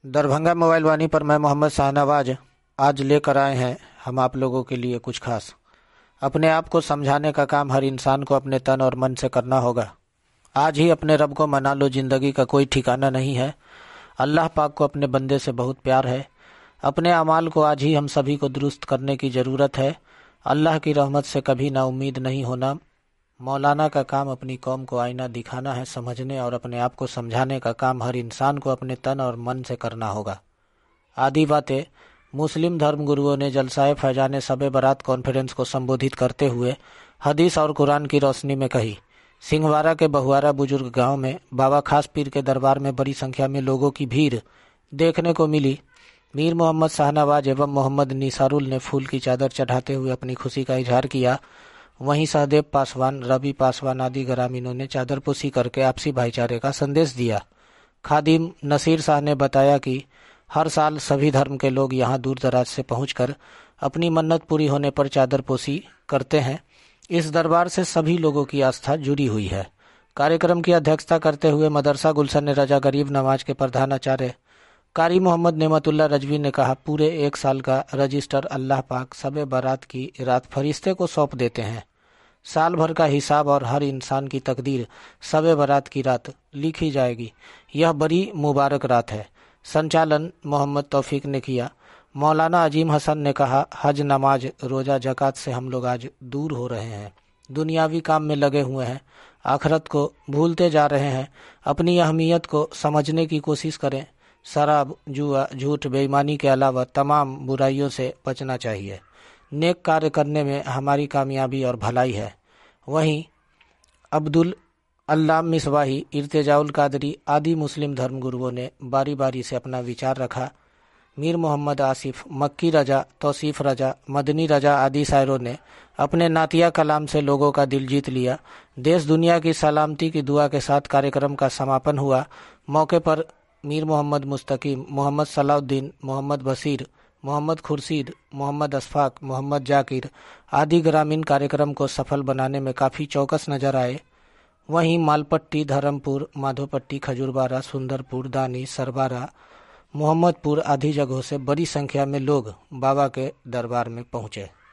Darbhanga mobile वाणी पर मैं मोहम्मद शाहनवाज आज लेकर आए हैं हम आप लोगों के लिए कुछ खास। अपने आप को समझाने का काम हर इंसान को अपने तन और मन से करना होगा। आज ही अपने रब को मना लो, जिंदगी का कोई ठिकाना नहीं है। अल्लाह पाक को अपने बंदे से बहुत प्यार है। अपने अमाल को आज ही हम सभी को दुरुस्त करने की ज़रूरत है। अल्लाह की रहमत से कभी ना उम्मीद नहीं होना। मौलाना का काम अपनी कौम को आईना दिखाना है। समझने और अपने आप को समझाने का काम हर इंसान को अपने तन और मन से करना होगा। आदि बातें मुस्लिम धर्म गुरुओं ने जलसाए फैजाने शब बारात कॉन्फ्रेंस को संबोधित करते हुए हदीस और कुरान की रोशनी में कही। सिंहवाड़ा के बहुआरा बुजुर्ग गांव में बाबा खास पीर के दरबार में बड़ी संख्या में लोगों की भीड़ देखने को मिली। मीर मोहम्मद शाहनवाज एवं मोहम्मद निसारुल ने फूल की चादर चढ़ाते हुए अपनी खुशी का इजहार किया। वहीं सहदेव पासवान, रवि पासवान आदि ग्रामीणों ने चादरपोशी करके आपसी भाईचारे का संदेश दिया। खादिम नसीर शाह ने बताया कि हर साल सभी धर्म के लोग यहां दूर दराज से पहुंचकर अपनी मन्नत पूरी होने पर चादरपोशी करते हैं। इस दरबार से सभी लोगों की आस्था जुड़ी हुई है। कार्यक्रम की अध्यक्षता करते हुए मदरसा गुलशन रजा गरीब नवाज के प्रधानाचार्य कारी मोहम्मद नेमतुल्ला रजवी ने कहा, पूरे एक साल का रजिस्टर अल्लाह पाक शब बारात की रात फरिश्ते को सौंप देते हैं। साल भर का हिसाब और हर इंसान की तकदीर शब बारात की रात लिखी जाएगी। यह बड़ी मुबारक रात है। संचालन मोहम्मद तौफीक ने किया। मौलाना अजीम हसन ने कहा, हज, नमाज, रोजा, जक़ात से हम लोग आज दूर हो रहे हैं। दुनियावी काम में लगे हुए हैं, आखिरत को भूलते जा रहे हैं। अपनी अहमियत को समझने की कोशिश करें। शराब, जुआ, झूठ, बेईमानी के अलावा तमाम बुराइयों से बचना चाहिए। नेक कार्य करने में हमारी कामयाबी और भलाई है। वहीं अब्दुल अल्लाह मिसवाही, इर्तिजाउल कादरी आदि मुस्लिम धर्म गुरुओं ने बारी बारी से अपना विचार रखा। मीर मोहम्मद आसिफ, मक्की रजा, तौसीफ रजा, मदनी रजा आदि शायरों ने अपने नातिया कलाम से लोगों का दिल जीत लिया। देश दुनिया की सलामती की दुआ के साथ कार्यक्रम का समापन हुआ। मौके पर मीर मोहम्मद मुस्तकीम, मोहम्मद सलाउद्दीन, मोहम्मद बशीर, मोहम्मद खुर्शीद, मोहम्मद अशफाक, मोहम्मद जाकिर आदि ग्रामीण कार्यक्रम को सफल बनाने में काफ़ी चौकस नजर आए। वहीं मालपट्टी, धर्मपुर, माधोपट्टी, खजूरबारा, सुंदरपुर, दानी, सरबारा, मोहम्मदपुर आदि जगहों से बड़ी संख्या में लोग बाबा के दरबार में पहुंचे।